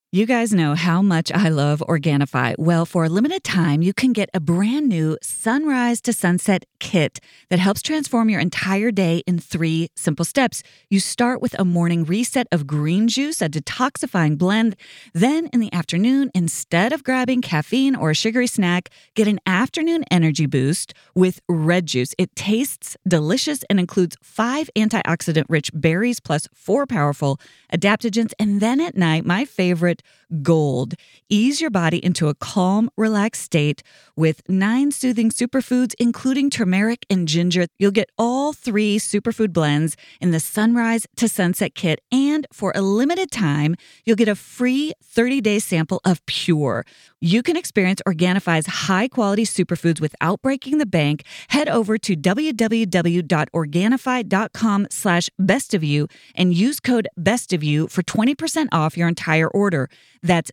You guys know how much I love Organifi. Well, for a limited time, you can get a brand new Sunrise to Sunset kit that helps transform your entire day in 3 simple steps. You start with a morning reset of green juice, a detoxifying blend. Then in the afternoon, instead of grabbing caffeine or a sugary snack, get an afternoon energy boost with red juice. It tastes delicious and includes 5 antioxidant-rich berries plus 4 powerful adaptogens. And then at night, my favorite, Gold. Ease your body into a calm, relaxed state with 9 soothing superfoods, including turmeric and ginger. You'll get all 3 superfood blends in the Sunrise to Sunset kit. And for a limited time, you'll get a free 30-day sample of Pure. You can experience Organifi's high-quality superfoods without breaking the bank. Head over to www.organifi.com/bestofyou and use code bestofyou for 20% off your entire order. That's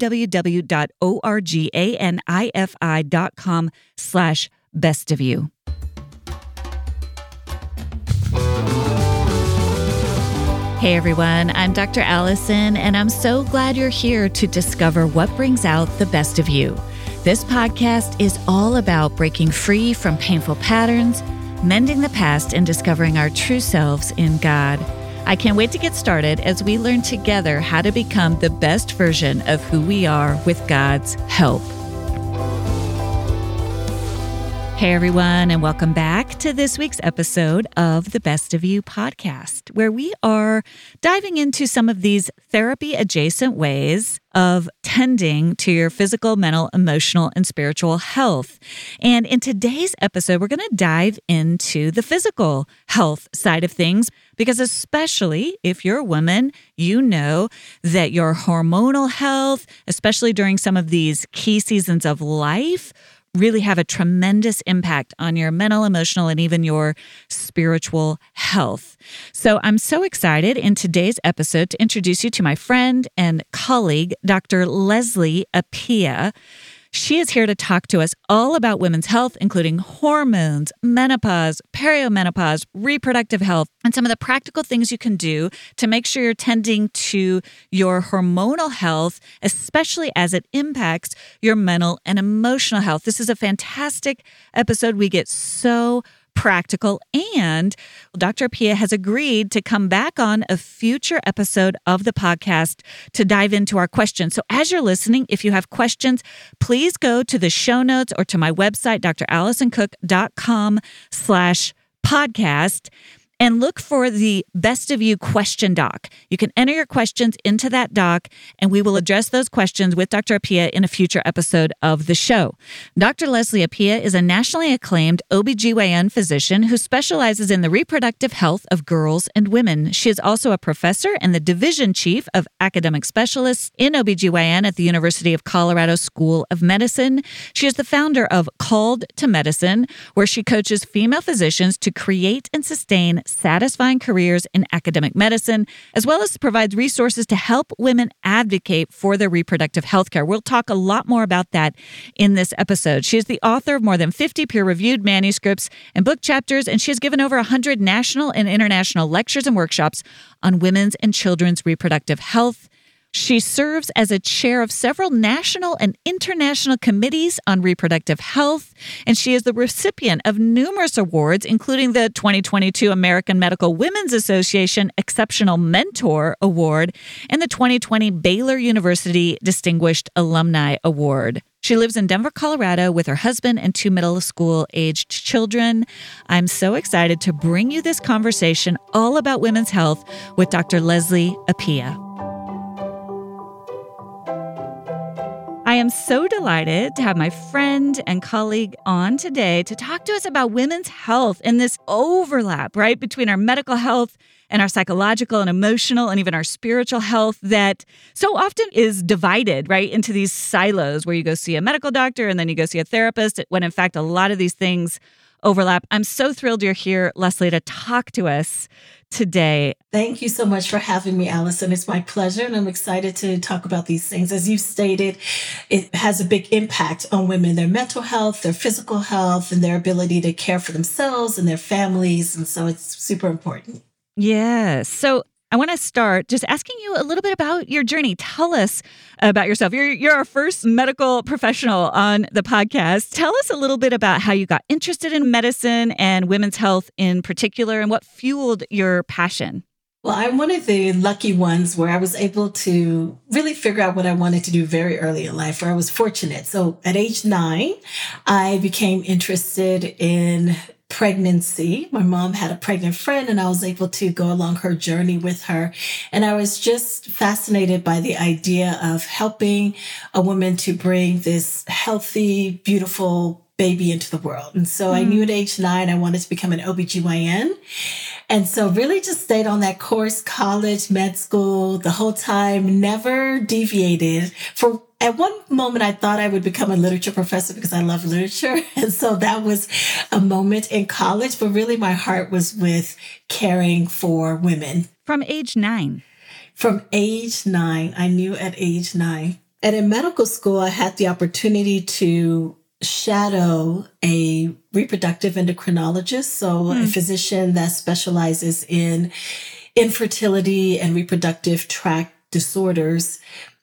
www.organifi.com/bestofyou. Hey everyone, I'm Dr. Allison, and I'm so glad you're here to discover what brings out the best of you. This podcast is all about breaking free from painful patterns, mending the past, and discovering our true selves in God. I can't wait to get started as we learn together how to become the best version of who we are with God's help. Hey everyone, and welcome back to this week's episode of the Best of You podcast, where we are diving into some of these therapy-adjacent ways of tending to your physical, mental, emotional, and spiritual health. And in today's episode, we're going to dive into the physical health side of things, because especially if you're a woman, you know that your hormonal health, especially during some of these key seasons of life, really have a tremendous impact on your mental, emotional, and even your spiritual health. So I'm so excited in today's episode to introduce you to my friend and colleague, Dr. Leslie Appiah. She is here to talk to us all about women's health, including hormones, menopause, perimenopause, reproductive health, and some of the practical things you can do to make sure you're tending to your hormonal health, especially as it impacts your mental and emotional health. This is a fantastic episode. We get so practical, and Dr. Appiah has agreed to come back on a future episode of the podcast to dive into our questions. So as you're listening, if you have questions, please go to the show notes or to my website, drallisoncook.com/podcast. And look for the Best of You question doc. You can enter your questions into that doc, and we will address those questions with Dr. Appiah in a future episode of the show. Dr. Leslie Appiah is a nationally acclaimed OBGYN physician who specializes in the reproductive health of girls and women. She is also a professor and the division chief of academic specialists in OBGYN at the University of Colorado School of Medicine. She is the founder of Called to Medicine, where she coaches female physicians to create and sustain satisfying careers in academic medicine, as well as provides resources to help women advocate for their reproductive health care. We'll talk a lot more about that in this episode. She is the author of more than 50 peer-reviewed manuscripts and book chapters, and she has given over 100 national and international lectures and workshops on women's and children's reproductive health. She serves as a chair of several national and international committees on reproductive health, and she is the recipient of numerous awards, including the 2022 American Medical Women's Association Exceptional Mentor Award and the 2020 Baylor University Distinguished Alumni Award. She lives in Denver, Colorado with her husband and 2 middle school-aged children. I'm so excited to bring you this conversation all about women's health with Dr. Leslie Appiah. I am so delighted to have my friend and colleague on today to talk to us about women's health and this overlap, right, between our medical health and our psychological and emotional and even our spiritual health that so often is divided, right, into these silos where you go see a medical doctor and then you go see a therapist, when in fact a lot of these things overlap. I'm so thrilled you're here, Leslie, to talk to us today. Thank you so much for having me, Allison. It's my pleasure, and I'm excited to talk about these things. As you stated, it has a big impact on women, their mental health, their physical health, and their ability to care for themselves and their families, and so it's super important. Yes. So I want to start just asking you a little bit about your journey. Tell us about yourself. You're our first medical professional on the podcast. Tell us a little bit about how you got interested in medicine and women's health in particular, and what fueled your passion. Well, I'm one of the lucky ones where I was able to really figure out what I wanted to do very early in life, where I was fortunate. So at age 9, I became interested in pregnancy. My mom had a pregnant friend and I was able to go along her journey with her. And I was just fascinated by the idea of helping a woman to bring this healthy, beautiful baby into the world. And so I knew at age 9, I wanted to become an OBGYN. And so really just stayed on that course, college, med school, the whole time, never deviated. At one moment, I thought I would become a literature professor because I love literature. And so that was a moment in college, but really my heart was with caring for women. From age 9? From age 9. I knew at age 9. And in medical school, I had the opportunity to shadow a reproductive endocrinologist, so a physician that specializes in infertility and reproductive tract disorders.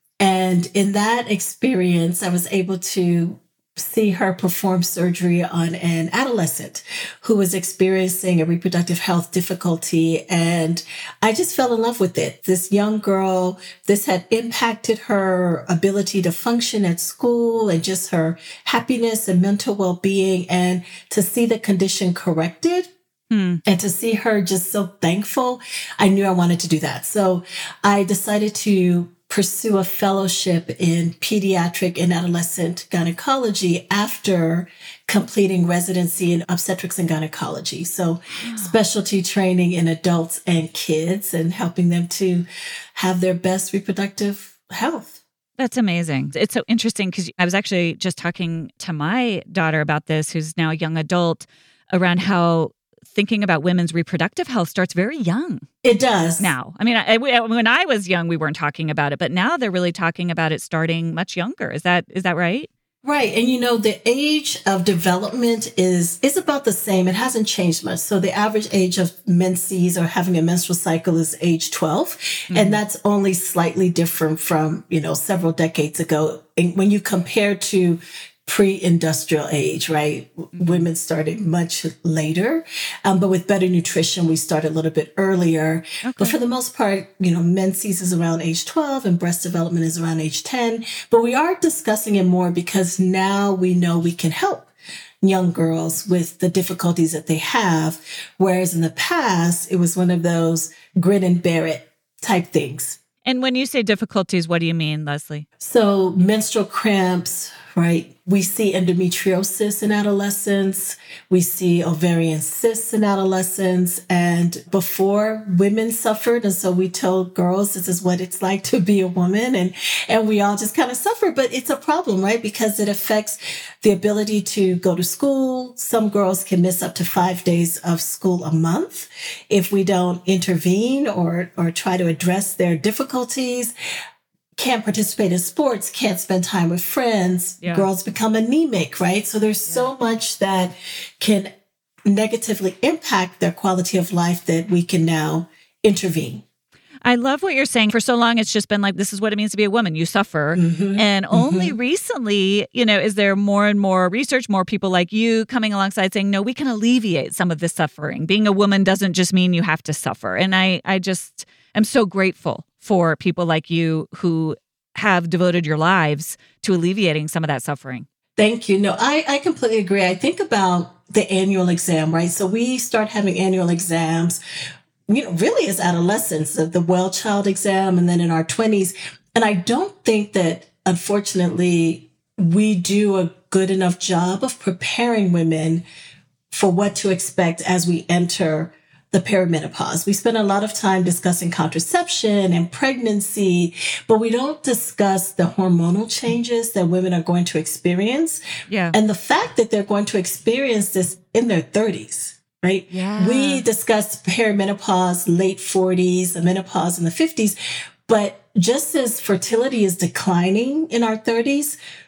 And in that experience, I was able to see her perform surgery on an adolescent who was experiencing a reproductive health difficulty. And I just fell in love with it. This young girl, this had impacted her ability to function at school and just her happiness and mental well-being. And to see the condition corrected and to see her just so thankful, I knew I wanted to do that. So I decided to pursue a fellowship in pediatric and adolescent gynecology after completing residency in obstetrics and gynecology. So specialty training in adults and kids and helping them to have their best reproductive health. That's amazing. It's so interesting because I was actually just talking to my daughter about this, who's now a young adult, around how thinking about women's reproductive health starts very young. It does. Now, I mean, when I was young, we weren't talking about it, but now they're really talking about it starting much younger. Is that right? Right. And the age of development is about the same. It hasn't changed much. So the average age of menses or having a menstrual cycle is age 12. And that's only slightly different from, several decades ago. And when you compare to pre-industrial age, right? Women started much later, but with better nutrition, we started a little bit earlier. Okay. But for the most part, menses is around age 12 and breast development is around age 10. But we are discussing it more because now we know we can help young girls with the difficulties that they have. Whereas in the past, it was one of those grin and bear it type things. And when you say difficulties, what do you mean, Leslie? So menstrual cramps, right? We see endometriosis in adolescents. We see ovarian cysts in adolescents. And before, women suffered. And so we told girls, this is what it's like to be a woman. And we all just kind of suffer. But it's a problem, right? Because it affects the ability to go to school. Some girls can miss up to 5 days of school a month if we don't intervene or try to address their difficulties. Can't participate in sports, can't spend time with friends. Yeah. Girls become anemic, right? So there's so much that can negatively impact their quality of life that we can now intervene. I love what you're saying. For so long, it's just been like, this is what it means to be a woman. You suffer. And only recently, is there more and more research, more people like you coming alongside saying, no, we can alleviate some of this suffering. Being a woman doesn't just mean you have to suffer. And I just am so grateful for people like you who have devoted your lives to alleviating some of that suffering. Thank you. No, I completely agree. I think about the annual exam, right? So we start having annual exams, really as adolescents, the well child exam, and then in our 20s. And I don't think that, unfortunately, we do a good enough job of preparing women for what to expect as we enter the perimenopause. We spend a lot of time discussing contraception and pregnancy, but we don't discuss the hormonal changes that women are going to experience. Yeah. And the fact that they're going to experience this in their 30s, right? Yeah. We discuss perimenopause, late 40s, the menopause in the 50s, but just as fertility is declining in our 30s,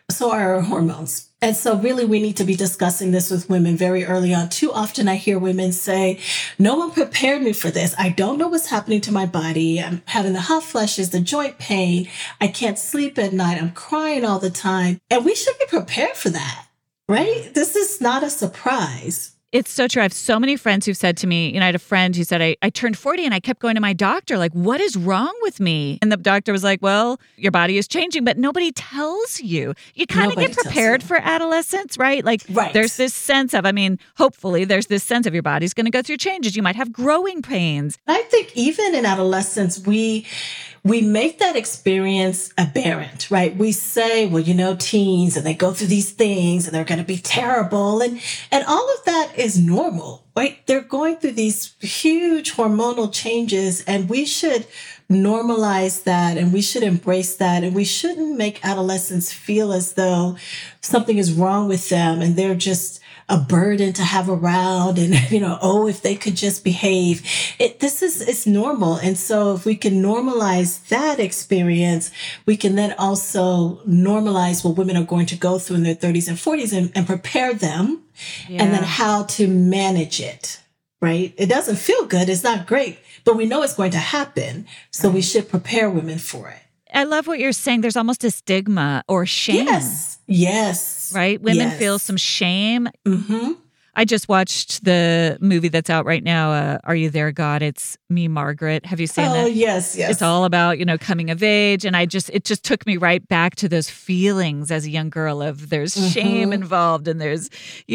So are our hormones. And so really we need to be discussing this with women very early on. Too often I hear women say, no one prepared me for this. I don't know what's happening to my body. I'm having the hot flushes, the joint pain. I can't sleep at night. I'm crying all the time. And we should be prepared for that, right? This is not a surprise. It's so true. I have so many friends who've said to me, I had a friend who said, I turned 40 and I kept going to my doctor, like, what is wrong with me? And the doctor was like, well, your body is changing, but nobody tells you. You kind of get prepared for adolescence, right? Like, there's this sense of, hopefully there's this sense of your body's going to go through changes. You might have growing pains. I think even in adolescence, we make that experience aberrant, right? We say, well, teens and they go through these things and they're going to be terrible. And all of that is normal, right? They're going through these huge hormonal changes and we should normalize that and we should embrace that. And we shouldn't make adolescents feel as though something is wrong with them and they're just a burden to have around and, if they could just behave. It's normal. And so if we can normalize that experience, we can then also normalize what women are going to go through in their 30s and 40s and prepare them and then how to manage it, right? It doesn't feel good. It's not great, but we know it's going to happen. So we should prepare women for it. I love what you're saying. There's almost a stigma or shame. Yes. Right? Women feel some shame. Mm-hmm. I just watched the movie that's out right now, Are You There, God? It's Me, Margaret. Have you seen that? Oh, yes. It's all about, coming of age. And it just took me right back to those feelings as a young girl of there's shame involved and there's,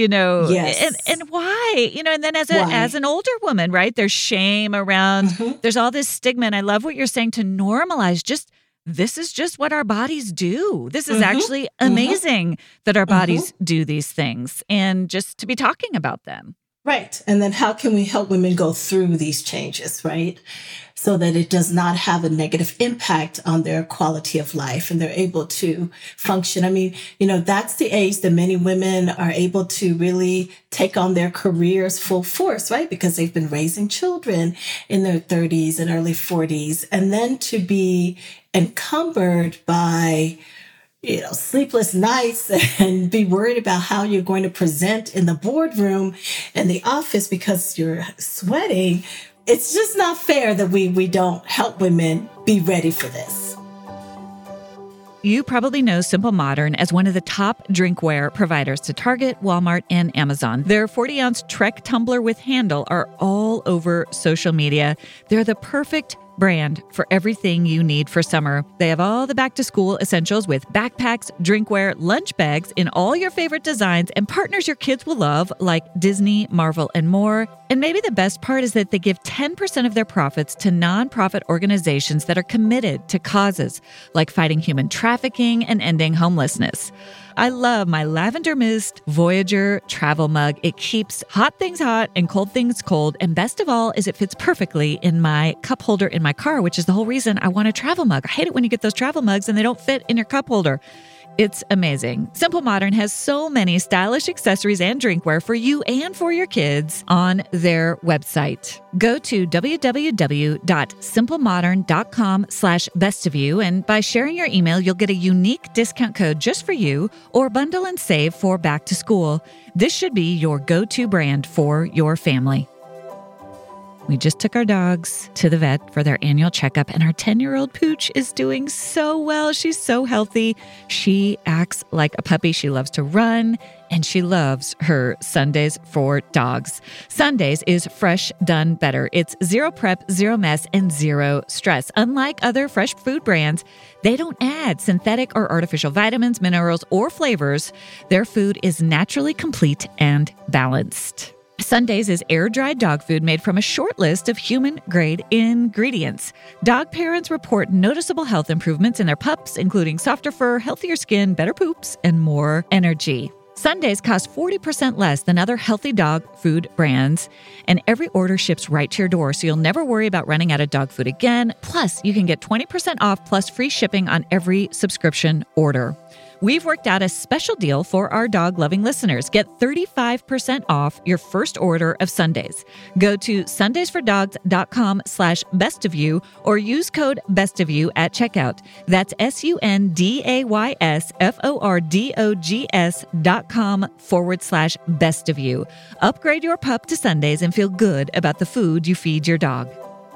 and why? And then as an older woman, right? There's shame around, there's all this stigma. And I love what you're saying to normalize this is just what our bodies do. This is actually amazing that our bodies do these things and just to be talking about them. Right. And then how can we help women go through these changes, right? So that it does not have a negative impact on their quality of life and they're able to function. That's the age that many women are able to really take on their careers full force, right? Because they've been raising children in their 30s and early 40s. And then to be encumbered by sleepless nights and be worried about how you're going to present in the boardroom and the office because you're sweating. It's just not fair that we don't help women be ready for this. You probably know Simple Modern as one of the top drinkware providers to Target, Walmart, and Amazon. Their 40-ounce Trek tumbler with handle are all over social media. They're the perfect brand for everything you need for summer. They have all the back-to-school essentials with backpacks, drinkware, lunch bags in all your favorite designs and partners your kids will love like Disney, Marvel, and more. And maybe the best part is that they give 10% of their profits to nonprofit organizations that are committed to causes like fighting human trafficking and ending homelessness. I love my Lavender Mist Voyager travel mug. It keeps hot things hot and cold things cold. And best of all is it fits perfectly in my cup holder in my car, which is the whole reason I want a travel mug. I hate it when you get those travel mugs and they don't fit in your cup holder. It's amazing. Simple Modern has so many stylish accessories and drinkware for you and for your kids on their website. Go to www.simplemodern.com/bestofyou, and by sharing your email, you'll get a unique discount code just for you or bundle and save for back to school. This should be your go-to brand for your family. We just took our dogs to the vet for their annual checkup, and our 10-year-old Pooch is doing so well. She's so healthy. She acts like a puppy. She loves to run, and she loves her Sundays for dogs. Sundays is fresh done better. It's zero prep, zero mess, and zero stress. Unlike other fresh food brands, they don't add synthetic or artificial vitamins, minerals, or flavors. Their food is naturally complete and balanced. Sundays is air-dried dog food made from a short list of human-grade ingredients. Dog parents report noticeable health improvements in their pups, including softer fur, healthier skin, better poops, and more energy. Sundays cost 40% less than other healthy dog food brands, and every order ships right to your door, so you'll never worry about running out of dog food again. Plus, you can get 20% off plus free shipping on every subscription order. we've worked out a special deal for our dog-loving listeners. Get 35% off your first order of Sundays. Go to sundaysfordogs.com/bestofyou or use code bestofyou at checkout. That's sundaysfordogs.com/bestofyou. Upgrade your pup to Sundays and feel good about the food you feed your dog.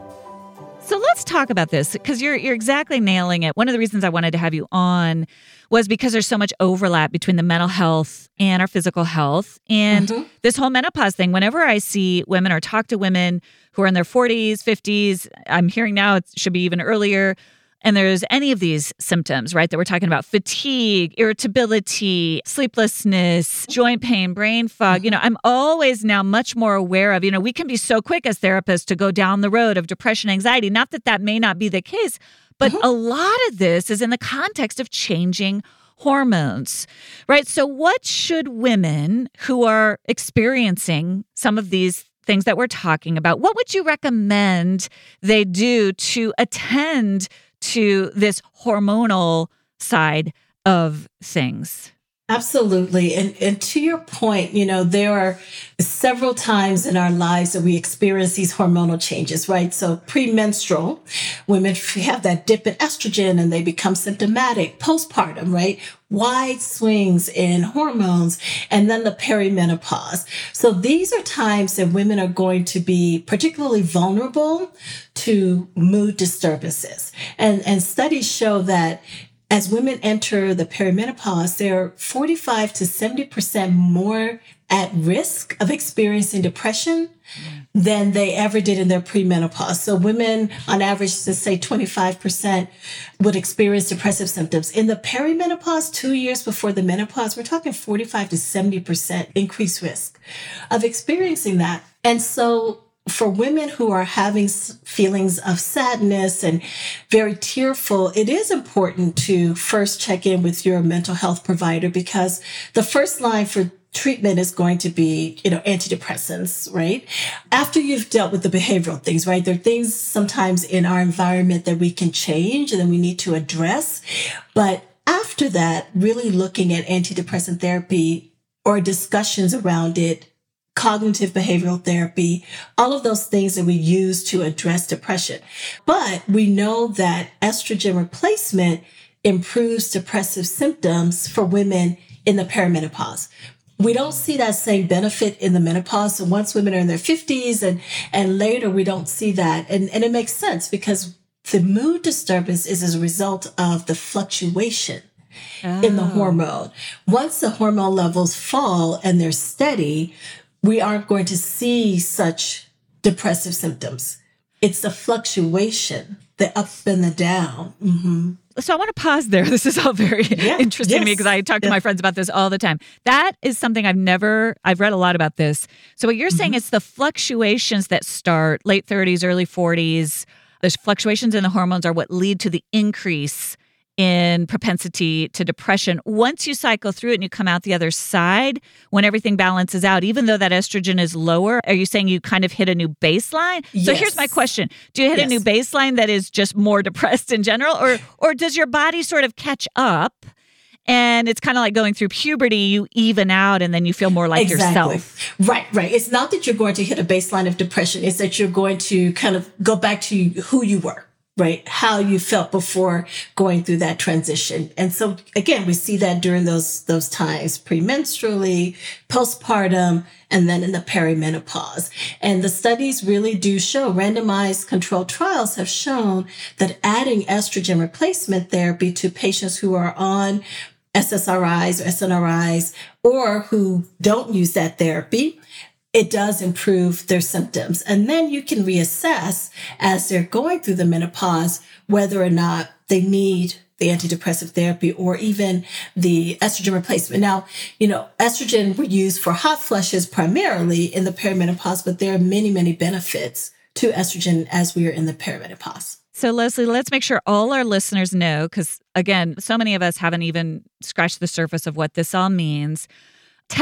So let's talk about this, because you're exactly nailing it. One of the reasons I wanted to have you on was because there's so much overlap between the mental health and our physical health. And this whole menopause thing, whenever I see women or talk to women who are in their 40s, 50s, I'm hearing now it should be even earlier, and there's any of these symptoms, right, that we're talking about, fatigue, irritability, sleeplessness, joint pain, brain fog, I'm always now much more aware of, we can be so quick as therapists to go down the road of depression, anxiety. Not that that may not be the case, but a lot of this is in the context of changing hormones, right? So what should women who are experiencing some of these things that we're talking about, what would you recommend they do to attend to this hormonal side of things? Absolutely. And to your point, there are several times in our lives that we experience these hormonal changes, right? So premenstrual, women have that dip in estrogen and they become symptomatic. Postpartum, right? Wide swings in hormones, and then the perimenopause. So these are times that women are going to be particularly vulnerable to mood disturbances. And studies show that as women enter the perimenopause, they're 45 to 70% more at risk of experiencing depression than they ever did in their premenopause. So women, on average, let's say 25% would experience depressive symptoms. In the perimenopause, 2 years before the menopause, we're talking 45 to 70% increased risk of experiencing that. And so for women who are having feelings of sadness and very tearful, it is important to first check in with your mental health provider, because the first line for treatment is going to be, antidepressants, right? After you've dealt with the behavioral things, right? There are things sometimes in our environment that we can change and then we need to address. But after that, really looking at antidepressant therapy or discussions around it, cognitive behavioral therapy, all of those things that we use to address depression. But we know that estrogen replacement improves depressive symptoms for women in the perimenopause. We don't see that same benefit in the menopause. So once women are in their 50s and later, we don't see that. And it makes sense because the mood disturbance is as a result of the fluctuation in the hormone. Once the hormone levels fall and they're steady, we aren't going to see such depressive symptoms. It's the fluctuation, the up and the down. Mm-hmm. So I want to pause there. This is all very interesting to me because I talk to my friends about this all the time. That is something I've read a lot about this. So what you're saying is the fluctuations that start late 30s, early 40s, the fluctuations in the hormones are what lead to the increase in propensity to depression. Once you cycle through it and you come out the other side, when everything balances out, even though that estrogen is lower, are you saying you kind of hit a new baseline? Yes. So here's my question. Do you hit a new baseline that is just more depressed in general? Or does your body sort of catch up and it's kind of like going through puberty, you even out and then you feel more like yourself? Right. It's not that you're going to hit a baseline of depression. It's that you're going to kind of go back to who you were. Right? How you felt before going through that transition. And so again, we see that during those times, premenstrually, postpartum, and then in the perimenopause. And the studies really do show, randomized controlled trials have shown that adding estrogen replacement therapy to patients who are on SSRIs or SNRIs or who don't use that therapy, it does improve their symptoms. And then you can reassess as they're going through the menopause whether or not they need the antidepressive therapy or even the estrogen replacement. Now, estrogen we use for hot flushes primarily in the perimenopause, but there are many, many benefits to estrogen as we are in the perimenopause. So Leslie, let's make sure all our listeners know, because again, so many of us haven't even scratched the surface of what this all means.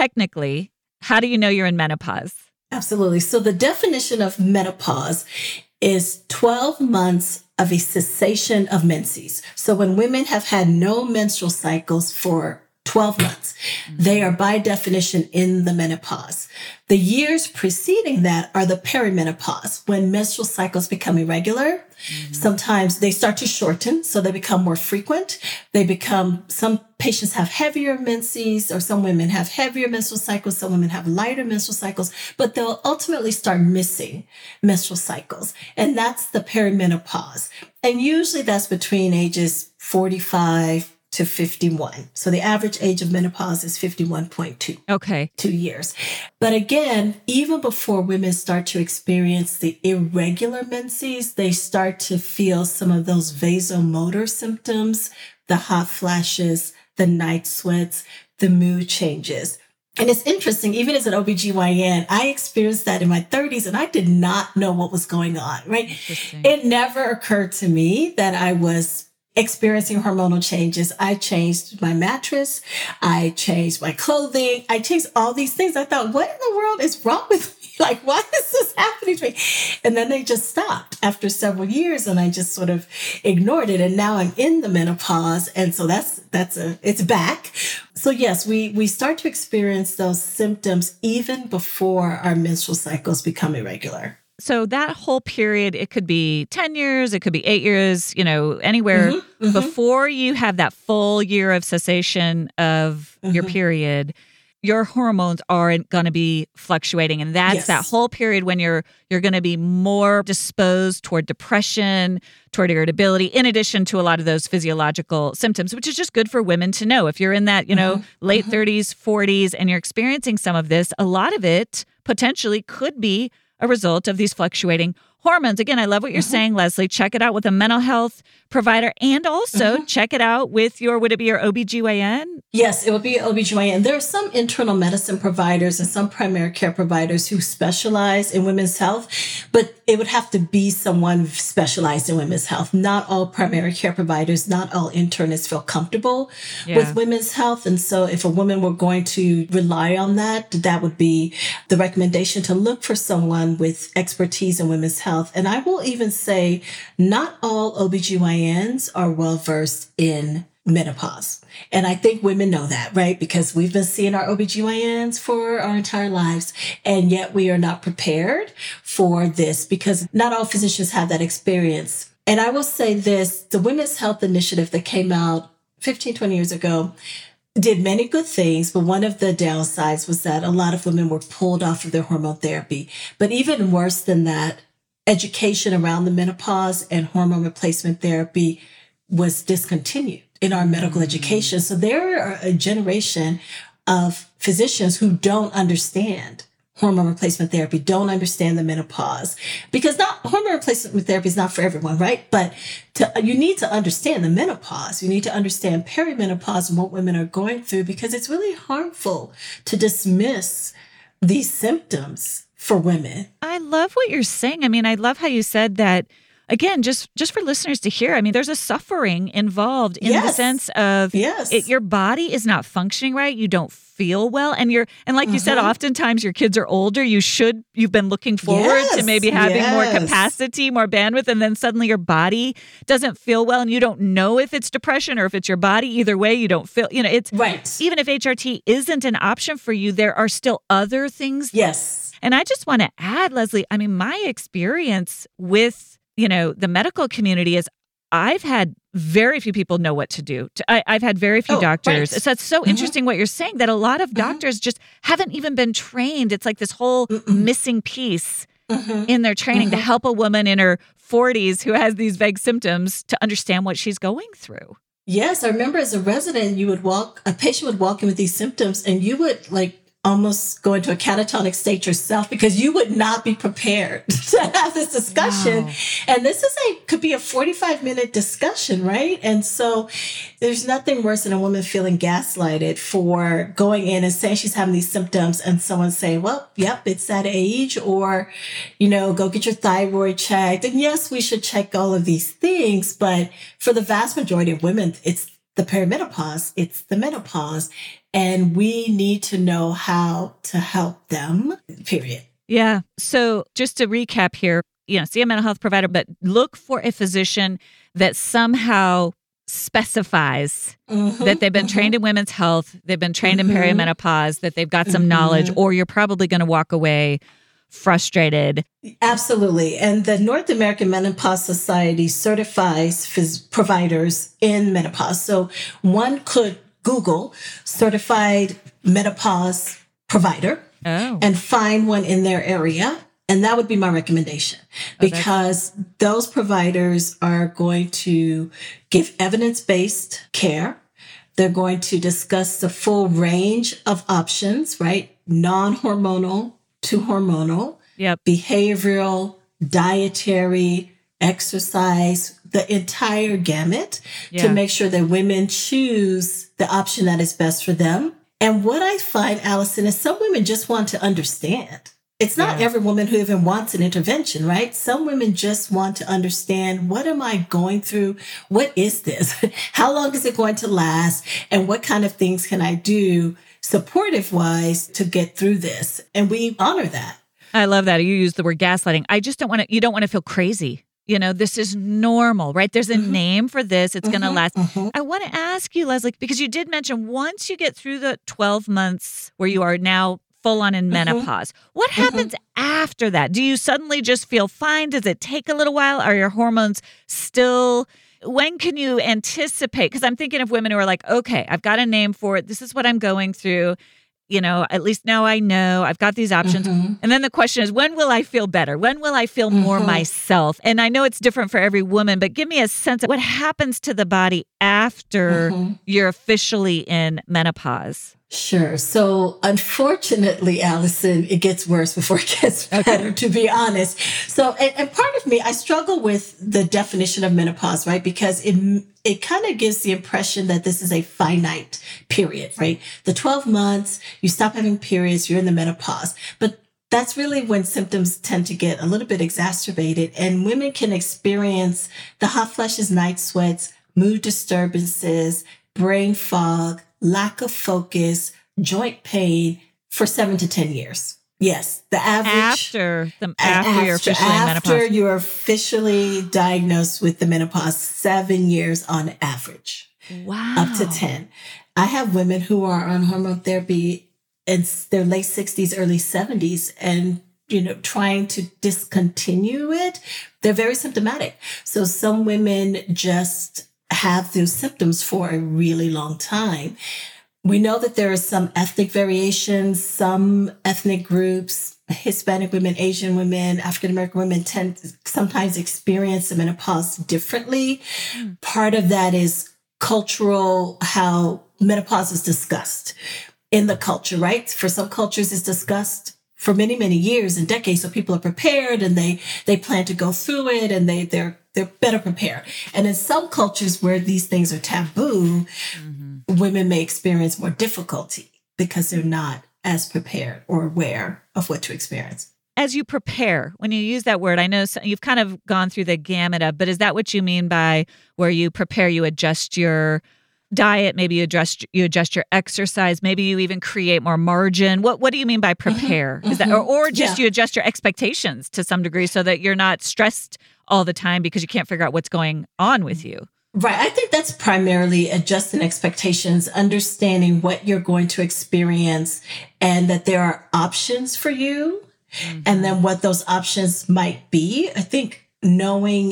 Technically, how do you know you're in menopause? Absolutely. So the definition of menopause is 12 months of a cessation of menses. So when women have had no menstrual cycles for 12 months, they are by definition in the menopause. The years preceding that are the perimenopause, when menstrual cycles become irregular. Sometimes they start to shorten, so they become more frequent. Some patients have heavier menses, or some women have heavier menstrual cycles, some women have lighter menstrual cycles, but they'll ultimately start missing menstrual cycles. And that's the perimenopause. And usually that's between ages 45 to 51. So the average age of menopause is 51.2. Okay. 2 years. But again, even before women start to experience the irregular menses, they start to feel some of those vasomotor symptoms, the hot flashes, the night sweats, the mood changes. And it's interesting, even as an OBGYN, I experienced that in my 30s and I did not know what was going on, right? It never occurred to me that I was experiencing hormonal changes. I changed my mattress. I changed my clothing. I changed all these things. I thought, what in the world is wrong with me? Like, why is this happening to me? And then they just stopped after several years and I just sort of ignored it. And now I'm in the menopause. And so it's back. So yes, we start to experience those symptoms even before our menstrual cycles become irregular. So that whole period, it could be 10 years, it could be 8 years, anywhere before you have that full year of cessation of your period, your hormones aren't going to be fluctuating. And that's that whole period when you're going to be more disposed toward depression, toward irritability, in addition to a lot of those physiological symptoms, which is just good for women to know. If you're in that, late 30s, 40s, and you're experiencing some of this, a lot of it potentially could be a result of these fluctuating hormones. Again, I love what you're saying, Leslie. Check it out with a mental health provider and also check it out with would it be your OBGYN? Yes, it would be OBGYN. There are some internal medicine providers and some primary care providers who specialize in women's health, but it would have to be someone specialized in women's health. Not all primary care providers, not all internists feel comfortable with women's health. And so if a woman were going to rely on that, that would be the recommendation to look for someone with expertise in women's health. And I will even say not all OBGYNs are well-versed in menopause. And I think women know that, right? Because we've been seeing our OBGYNs for our entire lives. And yet we are not prepared for this because not all physicians have that experience. And I will say this, the Women's Health Initiative that came out 15, 20 years ago did many good things, but one of the downsides was that a lot of women were pulled off of their hormone therapy. But even worse than that, education around the menopause and hormone replacement therapy was discontinued in our medical education. So there are a generation of physicians who don't understand hormone replacement therapy, don't understand the menopause, because hormone replacement therapy is not for everyone, right? But you need to understand the menopause. You need to understand perimenopause and what women are going through, because it's really harmful to dismiss these symptoms for women. I love what you're saying. I mean, I love how you said that. Again, just for listeners to hear, I mean, there's a suffering involved in the sense of your body is not functioning right. You don't feel well. And like you said, oftentimes your kids are older. You've been looking forward to maybe having more capacity, more bandwidth. And then suddenly your body doesn't feel well and you don't know if it's depression or if it's your body. Either way, you don't feel, it's right. Even if HRT isn't an option for you, there are still other things. Yes. And I just want to add, Leslie, I mean, my experience with the medical community is I've had very few people know what to do. I've had very few doctors. Right. So it's so interesting what you're saying, that a lot of doctors just haven't even been trained. It's like this whole missing piece in their training to help a woman in her 40s who has these vague symptoms to understand what she's going through. Yes, I remember as a resident, a patient would walk in with these symptoms and you would almost go into a catatonic state yourself because you would not be prepared to have this discussion. Wow. And this could be a 45-minute discussion, right? And so there's nothing worse than a woman feeling gaslighted for going in and saying she's having these symptoms and someone saying, well, yep, it's that age, or, go get your thyroid checked. And yes, we should check all of these things, but for the vast majority of women, it's the perimenopause, it's the menopause. And we need to know how to help them, period. Yeah. So just to recap here, see a mental health provider, but look for a physician that somehow specifies that they've been trained in women's health, they've been trained in perimenopause, that they've got some knowledge, or you're probably going to walk away frustrated. Absolutely. And the North American Menopause Society certifies providers in menopause. So one could Google certified menopause provider and find one in their area. And that would be my recommendation, because those providers are going to give evidence-based care. They're going to discuss the full range of options, right? Non-hormonal to hormonal, behavioral, dietary, exercise, the entire gamut to make sure that women choose the option that is best for them. And what I find, Allison, is some women just want to understand. It's not every woman who even wants an intervention, right? Some women just want to understand, what am I going through? What is this? How long is it going to last? And what kind of things can I do supportive wise to get through this? And we honor that. I love that. You use the word gaslighting. You don't want to feel crazy. This is normal, right? There's a name for this. It's going to last. I want to ask you, Leslie, because you did mention once you get through the 12 months where you are now full on in menopause, what happens after that? Do you suddenly just feel fine? Does it take a little while? Are your hormones still... When can you anticipate? Because I'm thinking of women who are like, okay, I've got a name for it. This is what I'm going through. At least now I know I've got these options. And then the question is, when will I feel better? When will I feel more myself? And I know it's different for every woman, but give me a sense of what happens to the body after you're officially in menopause. Sure. So unfortunately, Allison, it gets worse before it gets better, to be honest. So, and part of me, I struggle with the definition of menopause, right? Because it kind of gives the impression that this is a finite period, right? The 12 months, you stop having periods, you're in the menopause. But that's really when symptoms tend to get a little bit exacerbated, and women can experience the hot flashes, night sweats, mood disturbances, brain fog, lack of focus, joint pain for 7 to 10 years. Yes, the average after you're officially in menopause. After you're officially diagnosed with the menopause, 7 years on average. Wow. Up to 10. I have women who are on hormone therapy in their late 60s, early 70s, and trying to discontinue it. They're very symptomatic. So some women just have those symptoms for a really long time. We know that there are some ethnic variations. Some ethnic groups, Hispanic women, Asian women, African-American women sometimes experience the menopause differently. Part of that is cultural, how menopause is discussed in the culture, right? For some cultures, it's discussed for many, many years and decades. So people are prepared and they plan to go through it, and they're better prepared. And in some cultures where these things are taboo, women may experience more difficulty because they're not as prepared or aware of what to experience. As you prepare, when you use that word, I know you've kind of gone through the gamut of, but is that what you mean by where you prepare, you adjust your diet, maybe you adjust your exercise, maybe you even create more margin? What do you mean by prepare? Is that or just you adjust your expectations to some degree so that you're not stressed all the time because you can't figure out what's going on with you? Right. I think that's primarily adjusting expectations, understanding what you're going to experience, and that there are options for you, and then what those options might be. I think knowing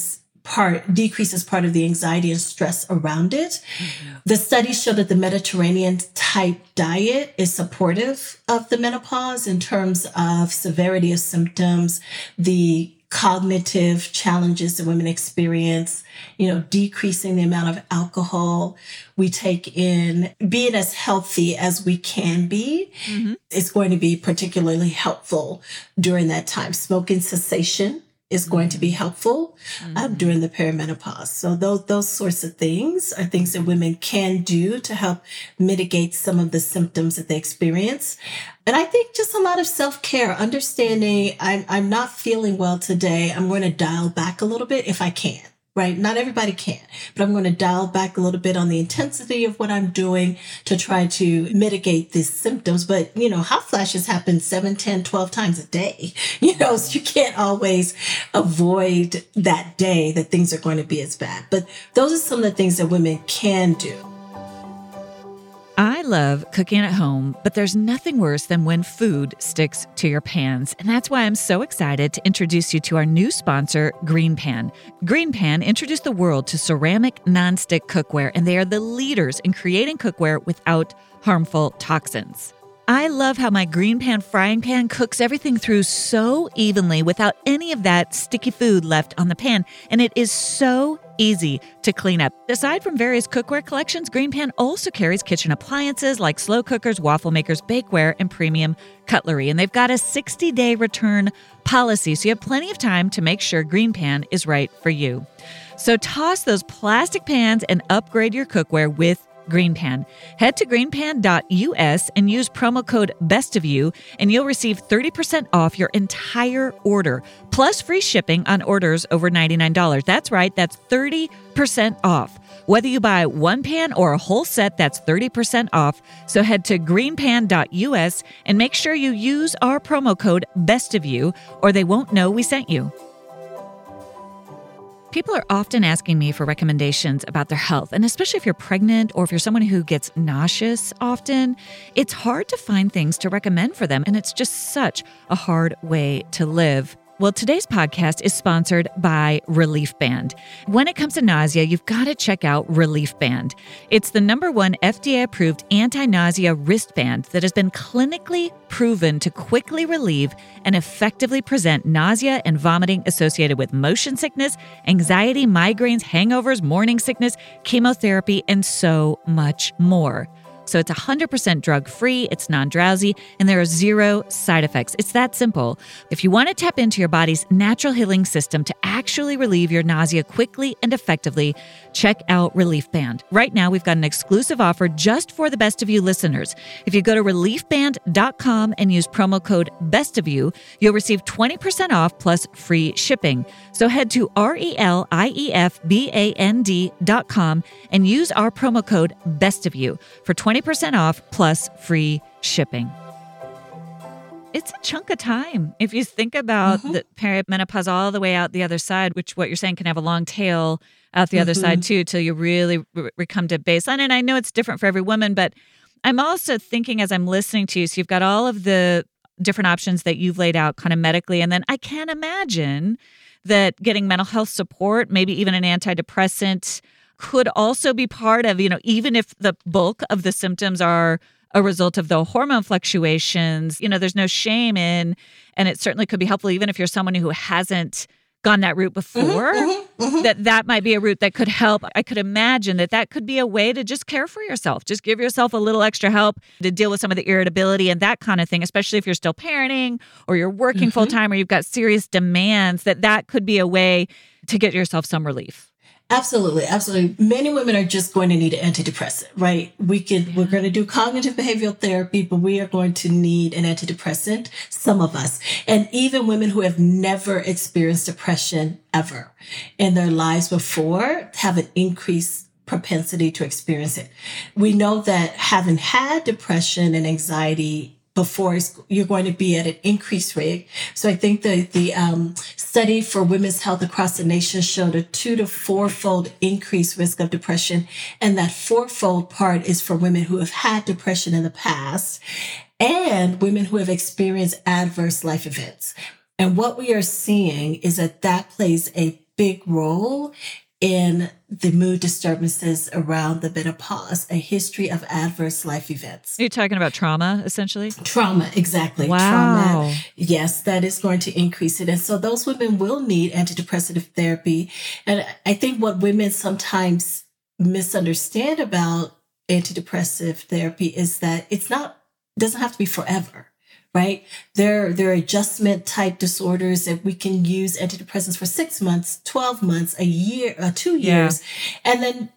decreases part of the anxiety and stress around it. The studies show that the Mediterranean type diet is supportive of the menopause in terms of severity of symptoms, the cognitive challenges that women experience, decreasing the amount of alcohol we take in, being as healthy as we can be is going to be particularly helpful during that time. Smoking cessation is going to be helpful during the perimenopause. So those sorts of things are things that women can do to help mitigate some of the symptoms that they experience. And I think just a lot of self-care, understanding I'm not feeling well today. I'm going to dial back a little bit if I can. right? Not everybody can, but I'm going to dial back a little bit on the intensity of what I'm doing to try to mitigate these symptoms. But, hot flashes happen 7, 10, 12 times a day, so you can't always avoid that day that things are going to be as bad. But those are some of the things that women can do. I love cooking at home, but there's nothing worse than when food sticks to your pans. And that's why I'm so excited to introduce you to our new sponsor, Green Pan. Green Pan introduced the world to ceramic nonstick cookware, and they are the leaders in creating cookware without harmful toxins. I love how my Green Pan frying pan cooks everything through so evenly without any of that sticky food left on the pan, and it is so easy to clean up. Aside from various cookware collections, Green Pan also carries kitchen appliances like slow cookers, waffle makers, bakeware, and premium cutlery. And they've got a 60-day return policy, so you have plenty of time to make sure Green Pan is right for you. So toss those plastic pans and upgrade your cookware with Green Pan. Head to greenpan.us and use promo code BESTOFYOU, and you'll receive 30% off your entire order, plus free shipping on orders over $99. That's right, that's 30% off. Whether you buy one pan or a whole set, that's 30% off. So head to greenpan.us and make sure you use our promo code BESTOFYOU, or they won't know we sent you. People are often asking me for recommendations about their health, and especially if you're pregnant or if you're someone who gets nauseous often, it's hard to find things to recommend for them, and it's just such a hard way to live. Well, today's podcast is sponsored by Relief Band. When it comes to nausea, you've got to check out Relief Band. It's the #1 FDA-approved anti-nausea wristband that has been clinically proven to quickly relieve and effectively prevent nausea and vomiting associated with motion sickness, anxiety, migraines, hangovers, morning sickness, chemotherapy, and so much more. So it's 100% drug-free, it's non-drowsy, and there are 0 side effects. It's that simple. If you want to tap into your body's natural healing system to actually relieve your nausea quickly and effectively, check out Relief Band. Right now, we've got an exclusive offer just for the Best of You listeners. If you go to reliefband.com and use promo code BESTOFYOU, you'll receive 20% off plus free shipping. So head to reliefband.com and use our promo code BESTOFYOU for 20% off plus free shipping. It's a chunk of time. If you think about the perimenopause all the way out the other side, which what you're saying can have a long tail out the other side too, till you really come to baseline. And I know it's different for every woman, but I'm also thinking as I'm listening to you, so you've got all of the different options that you've laid out kind of medically. And then I can't imagine that getting mental health support, maybe even an antidepressant, could also be part of, even if the bulk of the symptoms are a result of the hormone fluctuations, there's no shame in, and it certainly could be helpful even if you're someone who hasn't gone that route before, that might be a route that could help. I could imagine that could be a way to just care for yourself, just give yourself a little extra help to deal with some of the irritability and that kind of thing, especially if you're still parenting or you're working full time or you've got serious demands, that could be a way to get yourself some relief. Absolutely. Absolutely. Many women are just going to need an antidepressant, right? We're going to do cognitive behavioral therapy, but we are going to need an antidepressant, some of us. And even women who have never experienced depression ever in their lives before have an increased propensity to experience it. We know that having had depression and anxiety before, you're going to be at an increased rate. So I think the study for women's health across the nation showed a 2 to 4-fold increased risk of depression. And that 4-fold part is for women who have had depression in the past and women who have experienced adverse life events. And what we are seeing is that plays a big role in the mood disturbances around the menopause, a history of adverse life events. You're talking about trauma, essentially? Trauma, exactly. Wow. Trauma, yes, that is going to increase it. And so those women will need antidepressant therapy. And I think what women sometimes misunderstand about antidepressive therapy is that doesn't have to be forever. Right? There are adjustment type disorders that we can use antidepressants for 6 months, 12 months, a year, 2 years, and then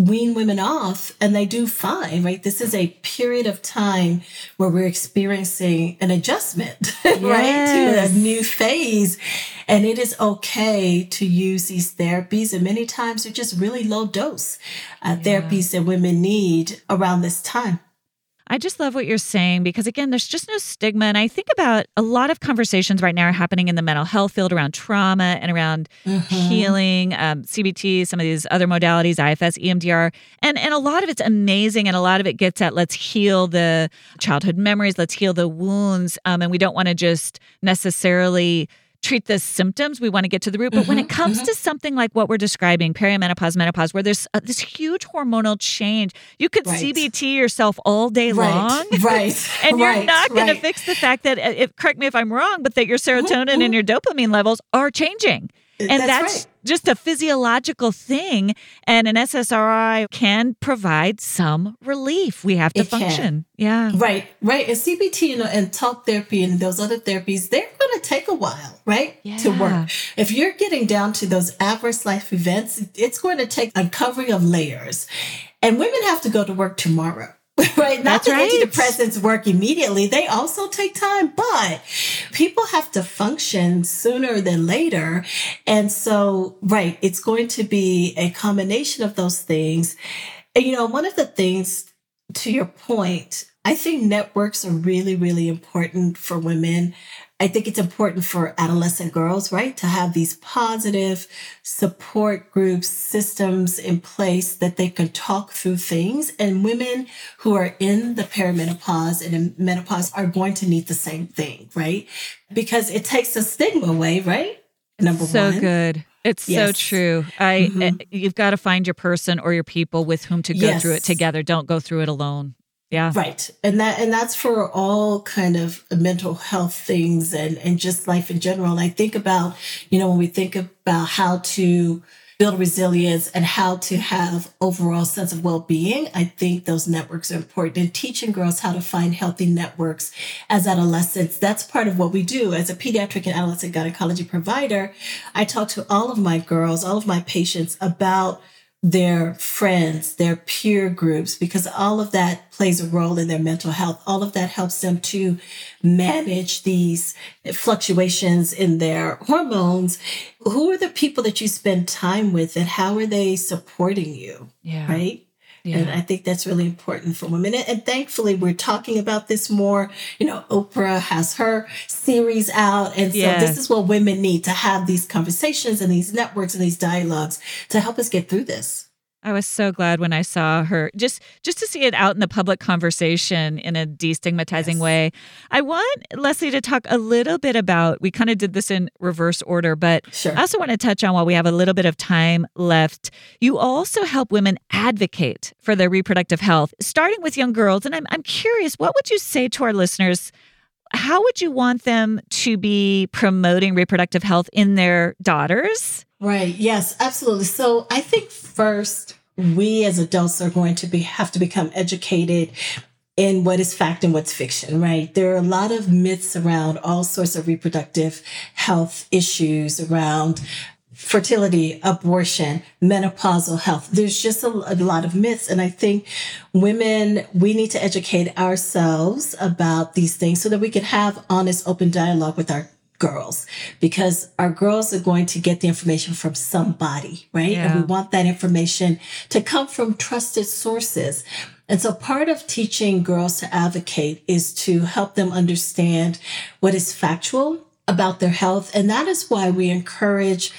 wean women off and they do fine, right? This is a period of time where we're experiencing an adjustment, right? To a new phase. And it is okay to use these therapies. And many times they're just really low dose therapies that women need around this time. I just love what you're saying because, again, there's just no stigma. And I think about a lot of conversations right now are happening in the mental health field around trauma and around healing, CBT, some of these other modalities, IFS, EMDR. And a lot of it's amazing. And a lot of it gets at let's heal the childhood memories, let's heal the wounds. And we don't want to just necessarily treat the symptoms. We want to get to the root. But when it comes to something like what we're describing, perimenopause, menopause, where there's this huge hormonal change, you could CBT yourself all day long. And you're not going to fix the fact that, correct me if I'm wrong, but that your serotonin and your dopamine levels are changing. And that's just a physiological thing. And an SSRI can provide some relief. We have to function. Yeah. Right. And CBT and talk therapy and those other therapies, they're going to take a while, right? To work. If you're getting down to those adverse life events, it's going to take uncovering of layers. And women have to go to work tomorrow. Right. Not that antidepressants work immediately. They also take time, but people have to function sooner than later. And so, it's going to be a combination of those things. And, one of the things, to your point, I think networks are really, really important for women. I think it's important for adolescent girls, right, to have these positive support groups, systems in place that they can talk through things. And women who are in the perimenopause and in menopause are going to need the same thing, right? Because it takes the stigma away, right? Number one. So good. It's so true. You've got to find your person or your people with whom to go through it together. Don't go through it alone. Yeah. Right. And that's for all kind of mental health things and just life in general. And I think about, when we think about how to build resilience and how to have overall sense of well-being, I think those networks are important. And teaching girls how to find healthy networks as adolescents, that's part of what we do. As a pediatric and adolescent gynecology provider, I talk to all of my girls, all of my patients about their friends, their peer groups, because all of that plays a role in their mental health. All of that helps them to manage these fluctuations in their hormones. Who are the people that you spend time with and how are they supporting you? Right? Yeah. And I think that's really important for women. And thankfully, we're talking about this more. Oprah has her series out. And so this is what women need, to have these conversations and these networks and these dialogues to help us get through this. I was so glad when I saw her, just to see it out in the public conversation in a destigmatizing way. I want Leslie to talk a little bit about, we kind of did this in reverse order, but I also want to touch on, while we have a little bit of time left, you also help women advocate for their reproductive health, starting with young girls. And I'm curious, what would you say to our listeners? How would you want them to be promoting reproductive health in their daughters? Right. Yes, absolutely. So I think first, we as adults are going to have to become educated in what is fact and what's fiction, right? There are a lot of myths around all sorts of reproductive health issues around fertility, abortion, menopausal health. There's just a lot of myths. And I think women, we need to educate ourselves about these things so that we can have honest, open dialogue with our girls, because our girls are going to get the information from somebody, right? And we want that information to come from trusted sources. And so part of teaching girls to advocate is to help them understand what is factual about their health. And that is why we encourage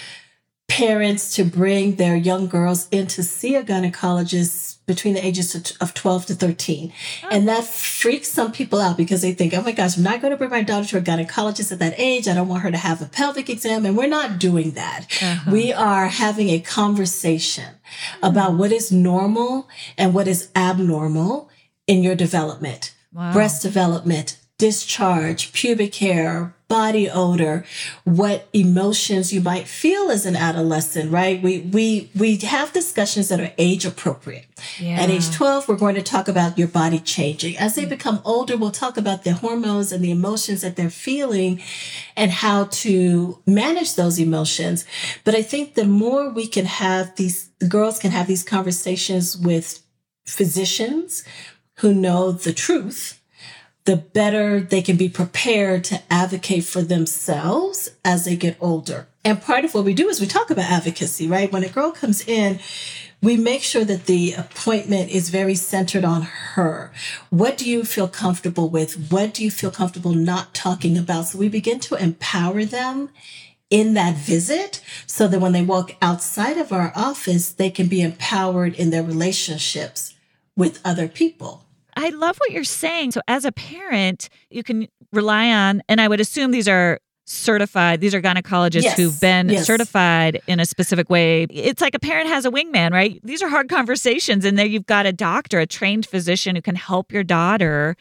parents to bring their young girls in to see a gynecologist between the ages of 12 to 13. And that freaks some people out because they think, oh my gosh, I'm not going to bring my daughter to a gynecologist at that age. I don't want her to have a pelvic exam. And we're not doing that. We are having a conversation about what is normal and what is abnormal in your development. Breast development, discharge, pubic hair, body odor, what emotions you might feel as an adolescent, right? We have discussions that are age appropriate. Yeah. At age 12, we're going to talk about your body changing. As they become older, we'll talk about the hormones and the emotions that they're feeling and how to manage those emotions. But I think the more we can have the girls can have these conversations with physicians who know the truth, the better they can be prepared to advocate for themselves as they get older. And part of what we do is we talk about advocacy, right? When a girl comes in, we make sure that the appointment is very centered on her. What do you feel comfortable with? What do you feel comfortable not talking about? So we begin to empower them in that visit so that when they walk outside of our office, they can be empowered in their relationships with other people. I love what you're saying. So as a parent, you can rely on, and I would assume these are certified, these are gynecologists who've been certified in a specific way. It's like a parent has a wingman, right? These are hard conversations. And there you've got a doctor, a trained physician who can help your daughter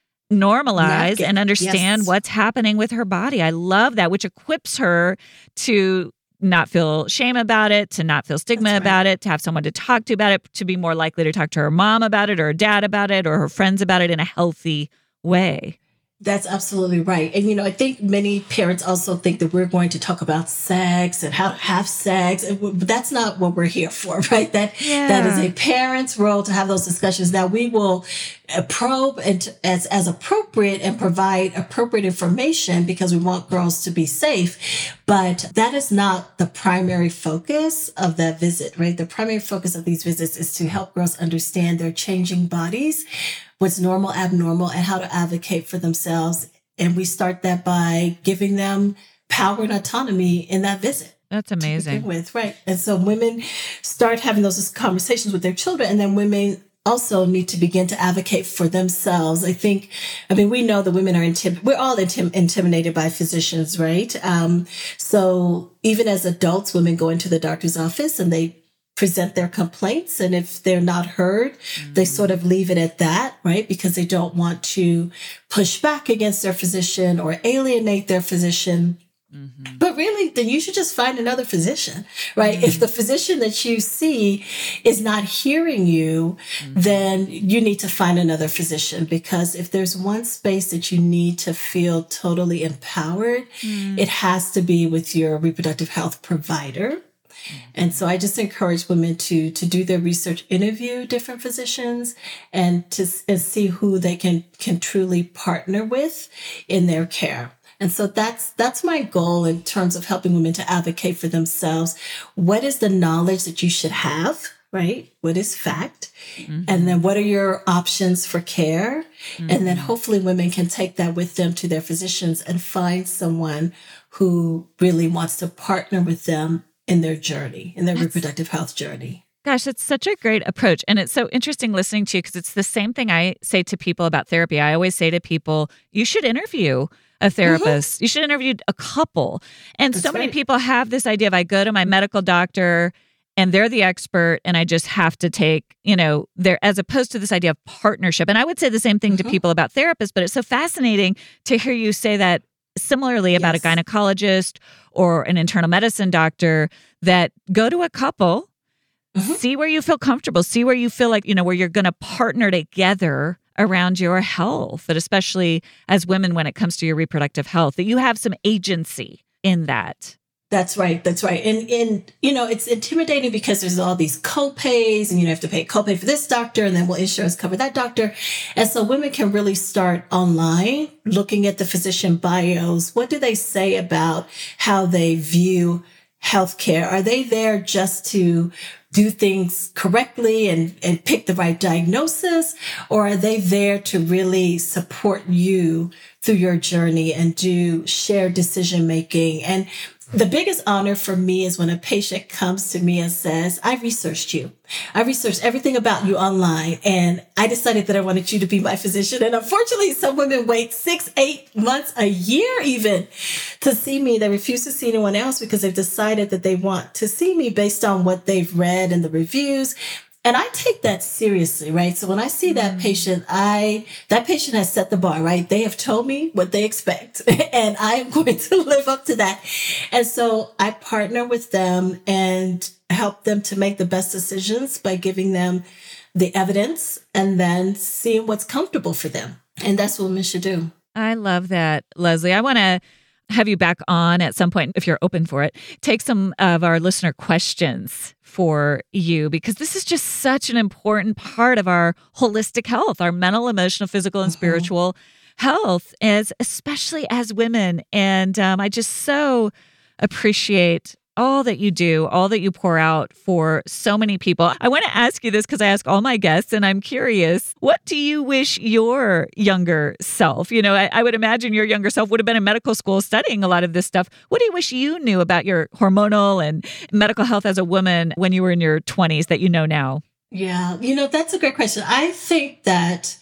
normalize and understand what's happening with her body. I love that, which equips her to not feel shame about it, to not feel stigma about it, to have someone to talk to about it, to be more likely to talk to her mom about it or her dad about it or her friends about it in a healthy way. That's absolutely right. And, I think many parents also think that we're going to talk about sex and how to have sex. But that's not what we're here for, right? That is a parent's role to have those discussions. Now, we will probe and as appropriate and provide appropriate information because we want girls to be safe. But that is not the primary focus of that visit, right? The primary focus of these visits is to help girls understand their changing bodies, what's normal, abnormal, and how to advocate for themselves. And we start that by giving them power and autonomy in that visit. That's amazing. To begin with, right. And so women start having those conversations with their children, and then women also need to begin to advocate for themselves. We know that women are we're all intimidated by physicians, right? So even as adults, women go into the doctor's office and they present their complaints. And if they're not heard, they sort of leave it at that, right? Because they don't want to push back against their physician or alienate their physician. Mm-hmm. But really, then you should just find another physician, right? Mm-hmm. If the physician that you see is not hearing you, then you need to find another physician, because if there's one space that you need to feel totally empowered, it has to be with your reproductive health provider. And so I just encourage women to do their research, interview different physicians, and see who they can truly partner with in their care. And so that's my goal in terms of helping women to advocate for themselves. What is the knowledge that you should have, right? What is fact? Mm-hmm. And then what are your options for care? Mm-hmm. And then hopefully women can take that with them to their physicians and find someone who really wants to partner with them in their journey, in their reproductive health journey. Gosh, that's such a great approach. And it's so interesting listening to you, because it's the same thing I say to people about therapy. I always say to people, you should interview a therapist. Mm-hmm. You should interview a couple. And that's so many people have this idea of, I go to my medical doctor and they're the expert and I just have to take, there, as opposed to this idea of partnership. And I would say the same thing to people about therapists, but it's so fascinating to hear you say that similarly about a gynecologist or an internal medicine doctor, that go to a couple, see where you feel comfortable, see where you feel like, where you're going to partner together around your health, but especially as women when it comes to your reproductive health, that you have some agency in that. That's right. That's right. And it's intimidating because there's all these co-pays, and you have to pay a copay for this doctor, and then will insurance cover that doctor? And so women can really start online looking at the physician bios. What do they say about how they view healthcare? Are they there just to do things correctly and pick the right diagnosis? Or are they there to really support you through your journey and do shared decision making? And the biggest honor for me is when a patient comes to me and says, I researched you. I researched everything about you online, and I decided that I wanted you to be my physician. And unfortunately, some women wait 6, 8 months, a year even, to see me. They refuse to see anyone else because they've decided that they want to see me based on what they've read in the reviews. And I take that seriously, right? So when I see that patient, that patient has set the bar, right? They have told me what they expect and I am going to live up to that. And so I partner with them and help them to make the best decisions by giving them the evidence and then seeing what's comfortable for them. And that's what women should do. I love that, Leslie. I want to have you back on at some point, if you're open for it, take some of our listener questions for you, because this is just such an important part of our holistic health, our mental, emotional, physical, and spiritual health, especially as women. And I just so appreciate all that you do, all that you pour out for so many people. I want to ask you this because I ask all my guests, and I'm curious, what do you wish your younger self, I would imagine your younger self would have been in medical school studying a lot of this stuff. What do you wish you knew about your hormonal and medical health as a woman when you were in your 20s that you know now? Yeah, that's a great question. I think that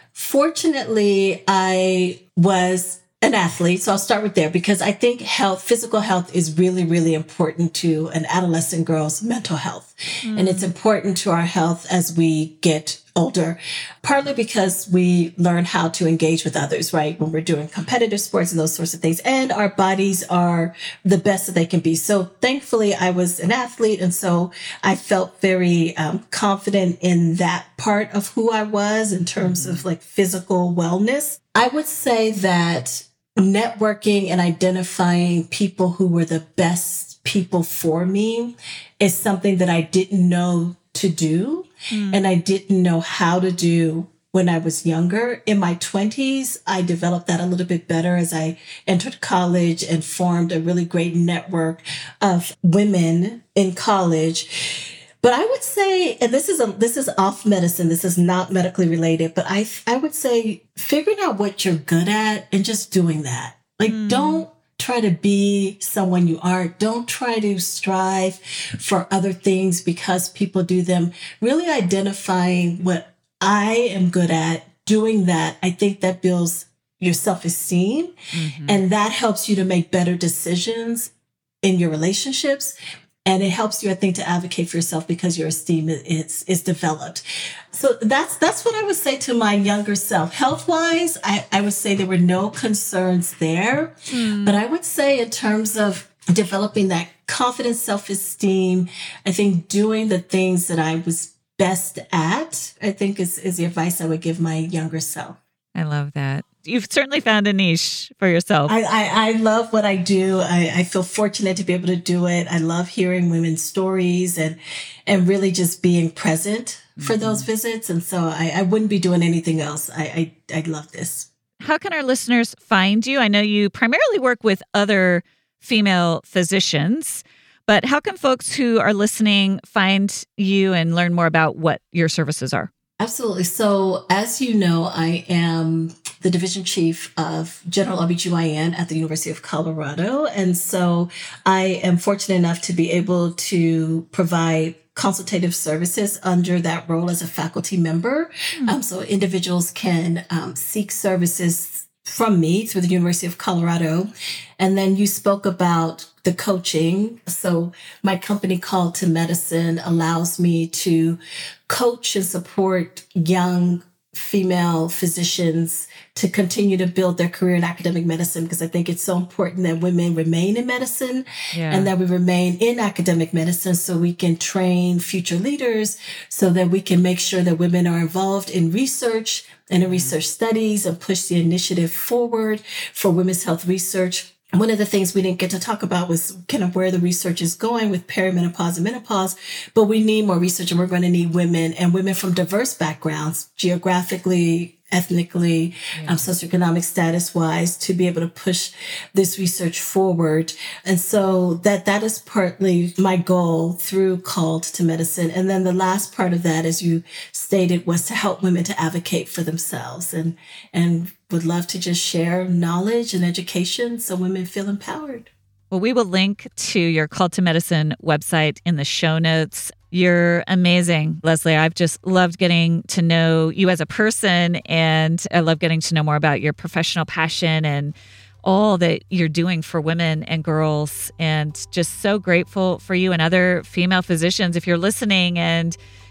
fortunately I was an athlete. So I'll start with there because I think physical health is really, really important to an adolescent girl's mental health. And it's important to our health as we get older, partly because we learn how to engage with others, right? When we're doing competitive sports and those sorts of things, and our bodies are the best that they can be. So thankfully I was an athlete. And so I felt very confident in that part of who I was in terms of like physical wellness. I would say that networking and identifying people who were the best people for me is something that I didn't know to do and I didn't know how to do when I was younger. In my 20s, I developed that a little bit better as I entered college and formed a really great network of women in college. But I would say, and this is off medicine, this is not medically related, but I would say figuring out what you're good at and just doing that. Like, don't try to be someone you aren't. Don't try to strive for other things because people do them. Really identifying what I am good at, doing that, I think that builds your self-esteem. And that helps you to make better decisions in your relationships. And it helps you, I think, to advocate for yourself because your esteem is developed. So that's what I would say to my younger self. Health-wise, I would say there were no concerns there. But I would say in terms of developing that confident self-esteem, I think doing the things that I was best at, I think is the advice I would give my younger self. I love that. You've certainly found a niche for yourself. I love what I do. I feel fortunate to be able to do it. I love hearing women's stories and really just being present for those visits. And so I wouldn't be doing anything else. I love this. How can our listeners find you? I know you primarily work with other female physicians, but how can folks who are listening find you and learn more about what your services are? Absolutely. So as you know, I am the division chief of general OBGYN at the University of Colorado. And so I am fortunate enough to be able to provide consultative services under that role as a faculty member. So individuals can seek services from me through the University of Colorado. And then you spoke about the coaching. So my company Called to Medicine allows me to coach and support young female physicians to continue to build their career in academic medicine, because I think it's so important that women remain in medicine and that we remain in academic medicine so we can train future leaders, so that we can make sure that women are involved in research and in research studies and push the initiative forward for women's health research. One of the things we didn't get to talk about was kind of where the research is going with perimenopause and menopause, but we need more research, and we're going to need women and women from diverse backgrounds, geographically, ethnically, socioeconomic status wise, to be able to push this research forward. And so that is partly my goal through Called to Medicine. And then the last part of that, as you stated, was to help women to advocate for themselves and would love to just share knowledge and education so women feel empowered. Well, we will link to your Called to Medicine website in the show notes. You're amazing, Leslie. I've just loved getting to know you as a person, and I love getting to know more about your professional passion and all that you're doing for women and girls, and just so grateful for you and other female physicians. If you're listening and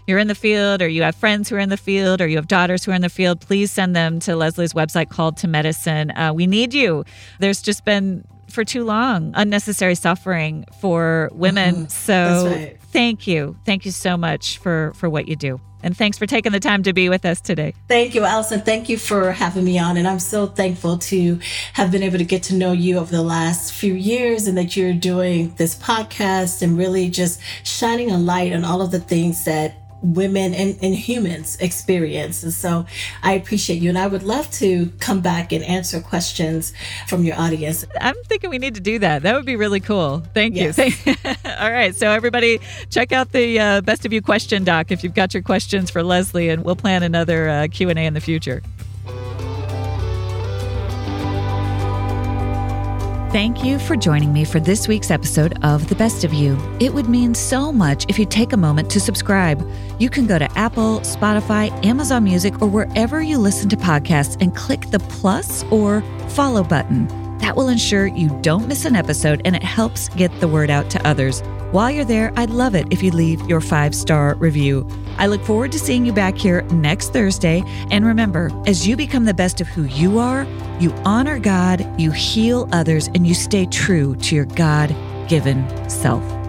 you're in the field, or you have friends who are in the field, or you have daughters who are in the field, please send them to Leslie's website called To Medicine. We need you. There's just been, for too long, unnecessary suffering for women. So right. Thank you. Thank you so much for what you do. And thanks for taking the time to be with us today. Thank you, Allison. Thank you for having me on. And I'm so thankful to have been able to get to know you over the last few years, and that you're doing this podcast and really just shining a light on all of the things that women and humans experience. And so I appreciate you. And I would love to come back and answer questions from your audience. I'm thinking we need to do that. That would be really cool. Thank you. Yes. All right. So everybody check out the Best of You question doc if you've got your questions for Leslie, and we'll plan another Q&A in the future. Thank you for joining me for this week's episode of The Best of You. It would mean so much if you take a moment to subscribe. You can go to Apple, Spotify, Amazon Music, or wherever you listen to podcasts and click the plus or follow button. That will ensure you don't miss an episode, and it helps get the word out to others. While you're there, I'd love it if you leave your 5-star review. I look forward to seeing you back here next Thursday. And remember, as you become the best of who you are, you honor God, you heal others, and you stay true to your God-given self.